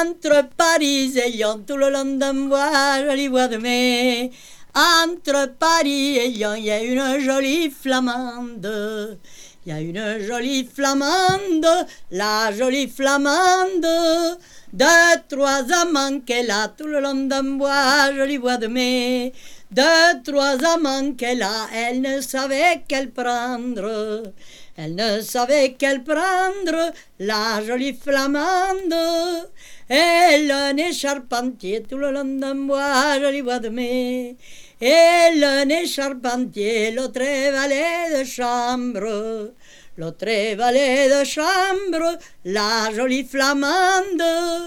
Entre Paris et Lyon, tout le long d'un bois, joli bois de mai. Entre Paris et Lyon, il y a une jolie flamande. Il y a une jolie flamande, la jolie flamande. Deux, trois amants qu'elle a tout le long d'un bois, joli bois de mai. Deux, trois amants qu'elle a, elle ne savait quelle prendre. Elle ne savait quelle prendre, la jolie flamande. Et le nez charpentier tout le long d'un bois, joli bois de mai. Et le nez charpentier, l'autre est valet de chambre. L'autre est valet de chambre, la jolie flamande.